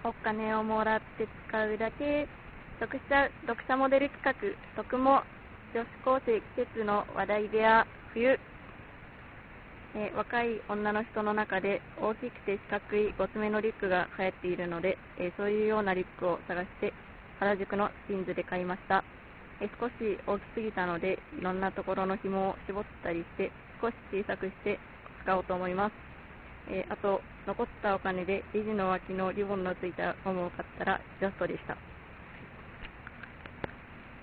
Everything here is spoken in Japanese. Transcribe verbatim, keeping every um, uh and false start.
お金をもらって使うだけ、読者、読者モデル企画、読モ、女子高生季節の話題部屋、冬、えー若い女の人の中で大きくて四角いごつめのリュックが流行っているので、えーそういうようなリュックを探して原宿のスピンズで買いました。えー少し大きすぎたので、いろんなところの紐を絞ったりして少し小さくして使おうと思います。えーあと残ったお金でレジの脇のリボンのついたゴムを買ったらジャストでした。